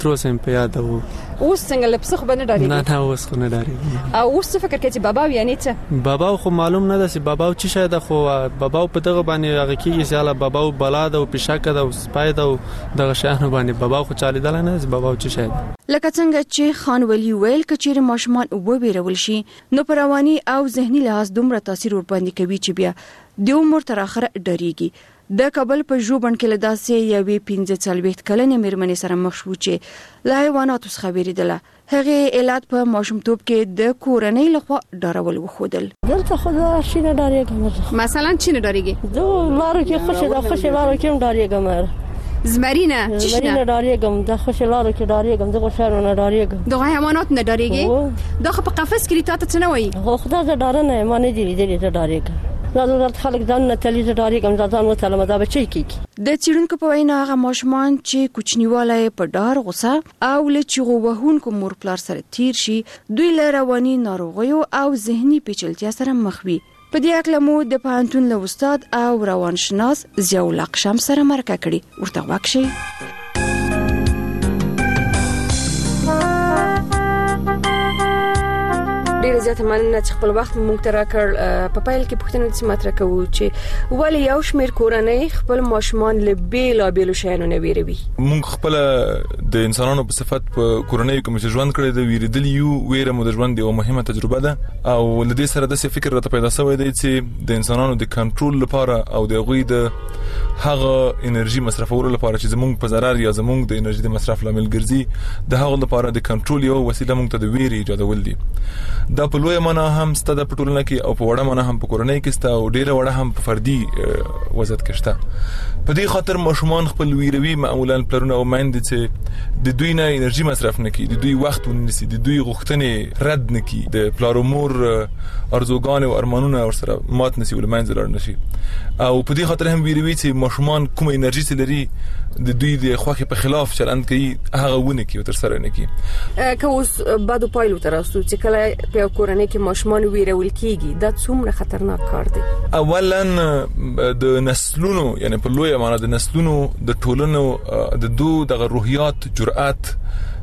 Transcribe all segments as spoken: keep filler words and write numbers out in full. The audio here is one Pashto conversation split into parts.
تر اوسه په یاد وو. اوس څنګه لپس خو نه ډارېږي؟ نه نه اوس خو نه ډارېږي. او اوس څه فکر کوي چې بابا یعنی څه؟ بابا خو معلوم نه ده چې بابا چې شاید خو بابا په دغه باندې هغه کېږي چې اله بابا بلا ده او پښاکه ده او سپای ده او دغه شانو باندې بابا خو چالیدل نه چې بابا چې شاید لکه څنګه چې خان ولی ویل کچېر ماشومان وبېرول شي نو پر رواني او ذهني لحاظ دومره تاثیر ور باندې کوي چې بیا د عمر تر اخره ډریږي. د کابل په ژوبڼ کې له داسې یوې پنځه څلوېښت کلنې مېرمنې سره مخ شو چې له حیواناتو څخه وېرېدله. هغې علت په ماشومتوب کې د کورنۍ لخوا ډارول وښودل. دلته خو زه شي نه ډارېږم. مثلا چې نه ډارېږي؟ د لارو کې خوشې ده خوشې لارو کې هم ډارېږم. زمرینه چې نه ډارېږم د خوشې لارو کې ډارېږم د غوښانو نه ډارېږم. د حیوانات نه ډارېږي؟ دا خو په قفس کې تا ته څه نه وایي؟ خو خدای زه ډاره نه ما نه دي لیدلي زه ډارېږم. ضرورت خلک ځان نه تلي زه ډارېږم ځان وتلم دا بچی کېږي. د څېړونکو په وینا هغه ماشومان چې کوچنیوالی په ډار غوسه او له چیغو وهونکو مور پلار سره تیر شي دوی له رواني ناروغیو او ذهني پیچلتیا سره مخ وي. په دې اړه مو د پوهنتون له استاد او روانشناس ضیاء الله قشم سره مرکه کړې ورته واکشي. ډېر زیات مننه چې خپل وخت مونږ ته راکړ. په پایل کې پوښتنه دې مطرح کوو چې ولې یو شمېر کورنۍ خپل ماشومان له بیلابېلو شیانو نه ویروي؟ مونږ خپل د انسانانو په صفت په کورنۍ کې چې ژوند کړی د ویریدل یو ویره مو د ژوند یو مهمه تجربه ده او لدې سره د فکر راته پیدا شوی دی چې د انسانانو د کنټرول لپاره او د غوي د هغه انرژي مصرفولو لپاره چې زمونږ په ضرر یا زمونږ د انرژي د مصرف لامل ګرځي د هغه لپاره د کنټرول یو وسیله مونږ ته د ویري ایجادول دي. دا په لوی معنا هم ستاسو په ټولنه کې او په وړه معنا هم په کورنۍ کې ستاسو او ډیره وړه هم په فردي وضعیت کې شته. په دې خاطر ماشومان خپل ویروي معمولا پلرونه او مایند چې د دوی نه انرژي مصرف نکړي د دوی وخت ونیسي د دوی غوښتنې رد نکړي د پلار مور ارزوګان او ارمانونه ورسره مات نسی ول مایند لار نشي او په دې خاطر هم ویروي چې ماشومان کوم انرژي لري د دوی د خوخي په خلاف چلند کوي هغه ونه کوي تر سره نه کوي. که اوس بعد پایلو تراسو چې کله په کورنۍ کې ماشومان ویرول کیږي دا څومره خطرناک کار دی؟ اولا د نسلونو یعنی په لوی معنا د نسلونو د ټولنو د دوه د روحیات جرأت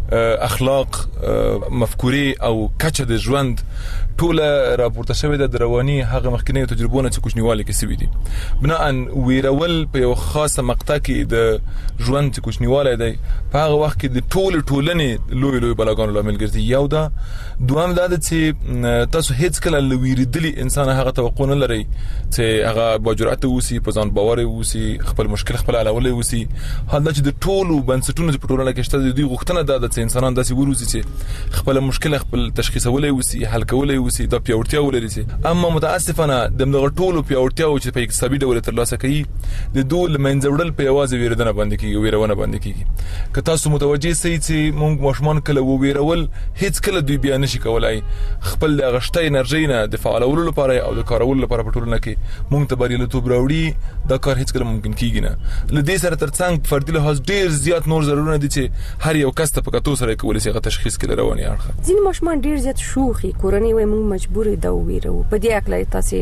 اخلاق مفکورې او کچه د ژوند ټوله راپورته شوې د رواني هغه مخکنی تجربونه چې کوچنیواله کې سوي دي. بناء ویرول په یو خاصه مقطع کې د ژوند چې کوچنیواله دی په هغه وخت کې د ټول ټولنې لوی لوی بلاګانو لامل ګرځي. یو دا دوام دا چې تاسو هیڅ کله لویریدلی انسان هغه توقع نه لري چې هغه باجرأت ووسی په ځان باور ووسی خپل مشکل خپل حلول ووسی. حالدا چې د ټولو بنسټونو په ټولنه کې شته د دوی غوښتنه ده چې انسانان داسې وروزي چې خپل مشکل خپل تشخیصولای ووسی حل کولای ووسی د پیاوړتیا ولري سي. اما متاسفانه د دغه ټولو پیاوړتیا چې په اقتصادي ډول تر لاسه کوي د دوه لمنځوړل په یوازې ویردنه باندې کیږي ویرونه باندې کیږي. که تاسو متوجي سئ چې مونږ ماشومان کله ویرول هیڅ کله دوی بیان نشي کولای خپل د غشته انرژي نه د فعالولو لپاره او د کارولو لپاره په ټولنه کې مونږ ته بریالیتوب راوړي دا کار هیڅ کله ممکن کیږي نه. لدې سره ترڅنګ فردي لحاظ ډیر زیات نور ضرورونه دي چې هر یو کس ته په کتو سره کولای شي تشخیص کړي رواني اړخ. ځینې ماشومان ډیر زیات شوخي کورنۍ وای مونږ مجبور دا ویرو په دې اکلای تاسو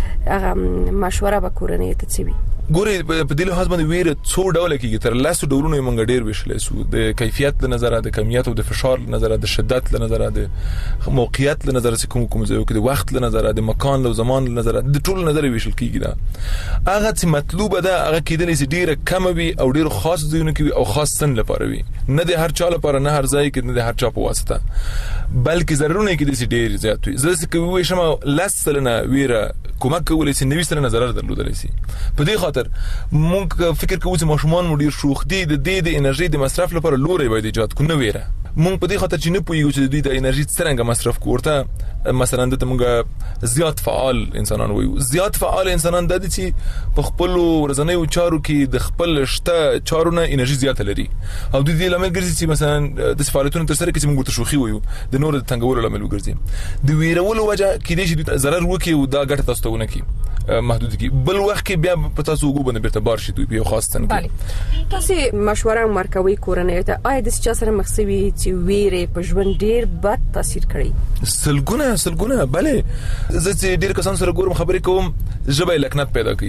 هغه مشوره به کورنۍ ته چوي؟ ګوري په دې له حساب ویره څو ډول کېږي تر لاسو ډولونه مونږ ډیر وشلې سو د کیفیت له نظر د کمیت او د فشار له نظر د شدت له نظر د موقعیت له نظر کوم کوم ځای کې د وخت له نظر د مکان له زمان له نظر د ټول نظر وشل کېږي. دا هغه چې مطلوب ده هغه کېدلی چې ډیره کم وي او ډیر خاص ځایونه کې او خاص سن لپاره وي نه د هر چا لپاره نه هر ځای کې نه د هر چا په واسطه بلکې ضرورونه کې د ډیر زیات وي. زه چې کوي شمه لسلنه ویره کومک کولای شي نوې سره نظر درلودل شي. په دې خاطر مونږ فکر کوو چې ماشومان مو ډیر شوخ دي د دې د انرژي د مصرف لپاره لوري باید ایجاد کو نه ویره. مونږ په دې خاطر چې نه پوهیږو چې دوی د انرژي څنګه مصرف کوړته مثلا د مونږ زیات فعال انسانان وایو. زیات فعال انسانان د دې چې په خپل ورځنیو چارو کې د خپل شته چارونه انرژي زیات لري او د دې لامل ګرځي چې مثلا د فعالیتونو تر سره کې مونږ ته شوخي وایو د نور د تنګولو لامل ګرځي. د ویرولو وجه کې دې چې ضرر وکي او دا ګټه تاسو ته ونه کی محدود کی بل وخت کې بیا په تاسو وګورئ بیرته بار شي دوی په خاص تن کې. تاسو مشوره مرکوي کورنۍ ته آیا د چا سره مخسوي چې ویره په ژوند ډیر بد تاثیر کړی؟ سلګونه سلګونه بله زه چې ډیر کسان سره ګورم خبرې کوم ژبه لکنت پیدا کوي.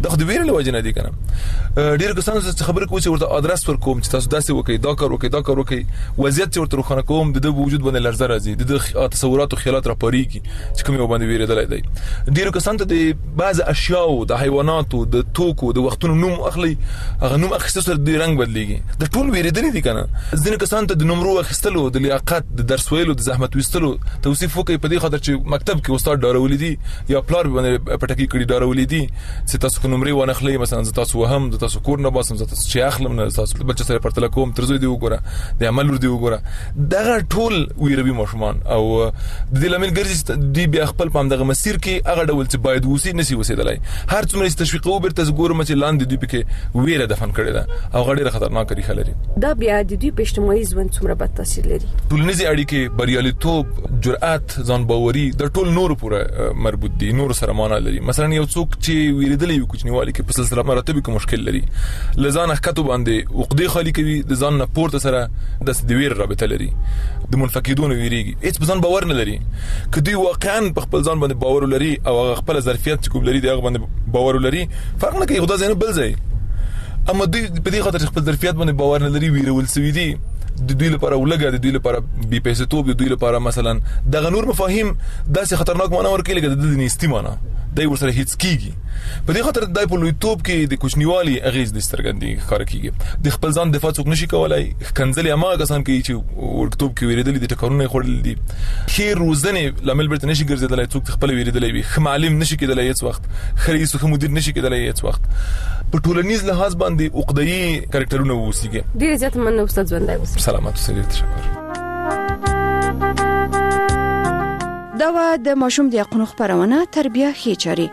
د خو د ویرې له وجه نه دي کنه. ډیر کسان چې خبره کوي چې ورته ادرس ورکوم چې تاسو داسې وکړئ دا کار وکړئ دا کار وکړئ وضعیت چې ورته روښانه کوم د د وجود باندې لرزه راځي د تصورات او خیالات راپاریږي چې کوم یو باندې ویریدل دی. ډیر کسان ته د بعض اشیاء د حیواناتو د توکو د وختونو نوم اخلي هغه نوم اخیستل سره د رنگ بدلېږي د ټول ویریدل دي کنه. ځینې کسان ته د نمرو اخیستلو د لیاقت د درس ویلو د زحمت وستلو توصیف وکړي په دې خاطر چې مکتب کې استاد ډارولې دي یا پلار باندې پټکی کړي ډارولې دي چې تاسو کوم نمرې ونه اخلي مثلا تاسو وهم د تاسو کور نه باسم تاسو چې اخلم نه تاسو بچ سره پرتل کوم ترزوی دی وګوره د عمل ور دی وګوره دغه ټول ویروي ماشومان او د دې لامل ګرځي دی بیا خپل پام دغه مسیر کې هغه ډول چې باید وسی نسی وسیدلای هر څومره تشویق او برته زګورم چې لاندې دی پکې ویره دفن کړي ده او غړي خطرناک لري خلري. دا بیا د دوی په اجتماعي ژوند څومره بد تاثیر لري. ټولنیزي اړیکې بریالیتوب جرأت ځان باوري د ټول نور پورې مربوط دي نور سره معنا لري. مثلا یو څوک چې ویریدلې یو کوچنیوالي کې په سلسله مراتب کې مشکل لري لزان حقته باندې عقدې خالی کوي د ځان نه پورته سره د دویر رابطه لري د منفقدون ویریږي هیڅ ځان باور نه لري کدی واقعا په خپل ځان باندې باور لري او خپل ظرفیت کوم لري دغه باندې باور لري فرق نه کوي خدای زنه بل ځای اما دوی په دې خاطر خپل ظرفیت باندې باور نه لري ویرول سوي دي د دوی لپاره ولګا د دوی لپاره بي پیسې توپ د دوی لپاره مثلا دغه نور مفاهیم داسې خطرناک معنا ورکړي لکه د نيستي معنا دای ورسره هیڅ کیږي په دې خاطر دای په لوی توپ کې د کوچنیوالي اغیز د سترګندې ښکار کیږي د خپل ځان دفاع څوک نشي کولای کنځلې اما کسان کوي چې ورکتوب کې ویریدل دي ټکرونه خورل دي خیر روزنه لامل برته نشي ګرځیدل څوک خپل ویریدل وي معلم نشي کېدل هیڅ وخت خريس خو مدیر نشي کېدل هیڅ وخت په ټولنیز لحاظ باندې عقده‌ای کریکټرونه ووسیږي. ډیر زیات مننه استاد ژوندای اوسئ. سلامات اوسئ. تشکر. دا و د ماشوم د حقوقو خبرونه تربیه خېچاري.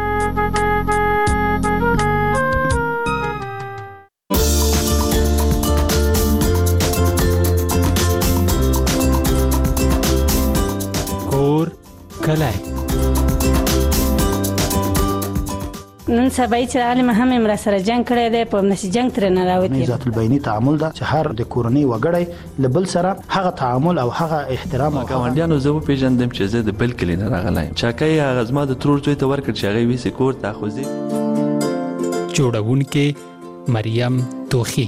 کور کلای نن سبا چې عالم هم امر سره جنگ کړی دی په نشي جنگ تر نه راوتی ذات البینی تعامل دا چې هر د کورنۍ وګړي لبل سره هغه تعامل او هغه احترام او ګاونډیانو زه په پیژندم چې زه د بل کلی نه راغلی چاکای هغه زما د ترور زوی ته ورکړ چې هغه وی سکور تاخذي جوړونکې مریم توخی.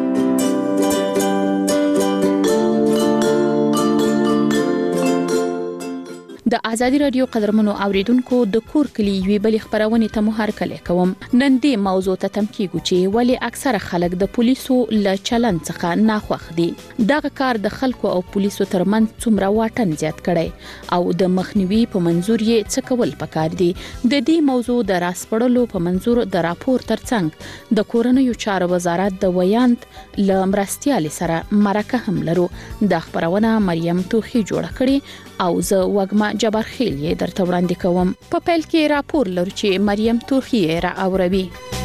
د ازادي رادیو قدرمنو اوریدونکو د کور کلی وی بل خبرونه ته مو هر کله کوم نن دې موضوع ته تم کیږي چې ولی اکثره خلک د پولیسو ل چلن څخه ناخوښ دي دغه کار د خلکو او پولیسو ترمنځ څومره واټن زیات کړي او د مخنیوي په منزور یې څه کول پکار دي د دې موضوع د راسپړلو په منزور د راپور ترڅنګ د کورنیو چارو وزارت د ویاند ل مرستيال سره مرکه هم لرو د خبرونه مریم توخی جوړ کړي او زه وګما جبر خیل یې درته وړاندې کوم. په پیل کې راپور لرو چې مریم توخی را اوروي.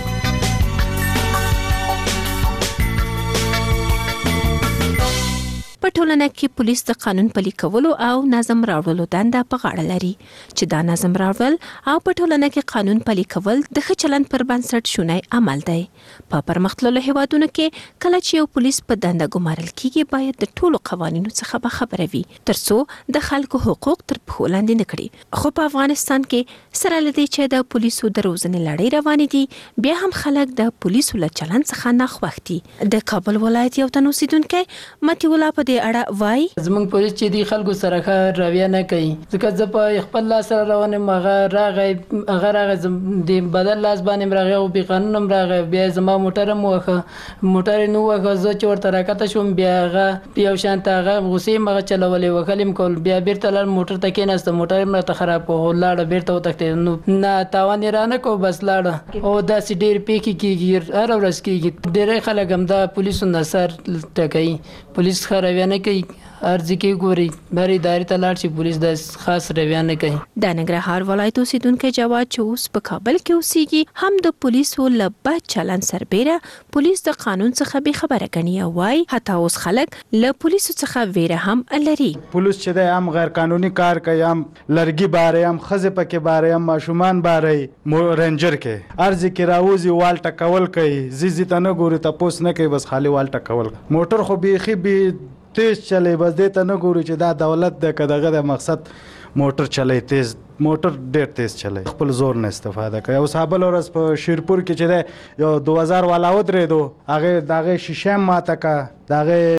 په ټولنه کې پولیس د قانون پلي کولو او نظم راوړلو دنده په غاړه لري چې دا نظم راوړل او په ټولنه کې قانون پلي کول د ښه چلند پر بنسټ شونی عمل دی. په پرمختللو هیوادونو کې کله چې یو پولیس په دنده ګمارل کیږي باید د ټولو قوانینو څخه به خبره وي ترڅو د خلکو حقوق تر پښو لاندې نه کړي. خو په افغانستان کې سره لدی چې د پولیسو د روزنې لړۍ روانې دي بیا هم خلک د پولیسو له چلند څخه ناخوښ دي. د کابل ولایت یو تن اوسیدونکی متي ولا په اړه وای زمونږ پولیس چې دی خلکو سره ښه رویه نه کوي ځکه زه په خپل لاس سره روانم هغه راغی هغه راغی د بدل لاس باندې راغی او بې قانونه هم راغی بیا زما موټر هم وخه موټر نو وخه زه چې ورته راکته شوم بیا هغه یو شانت هغه غصې مغه چلولې وکلم کول بیا بیرته لار موټر ته کېناست موټر هم راته خراب و لاړه بیرته وتښتېد نو نه تاوان یې رانه کو بس لاړه او داسې ډېر پیکې کېږي هره ورځ کېږي ډېری خلک هم دا پولیسو نه سر ټکوي پولیس ښه رویه نه کوي ارزي کې ګوري بری داري ته لاړ شي پولیس د خاص رویه نه کوي. د ننګرهار ولایت اوسیدونکو جواد چې اوس په کابل کې اوسېږي هم د پولیسو له بد چلند سربېره پولیس د قانون څخه به خبره کوي او وايي حتی اوس خلک له پولیسو څخه ویره هم لري. پولیس چې د هم غیر قانوني کار کوي هم لرګي باره هم خزه پکې باره هم ماشومان باره رنجر کې ارزي کې راوځي وال ټکول کوي زیزي ته نه ګوري تاسو نه کوي بس خالي وال ټکول موټر خو بيخي بي تیز چلی بس دې ته نه ګوري چې دا دولت د کداغه د مقصد موټر چلای تیز موټر ډیر تیز چلای خپل زور نه استفاده کوي او صابل ورځ په شیرپور کې چې یو دو هزار والا ودرې دو هغه دغه شیشه ماته کا دغه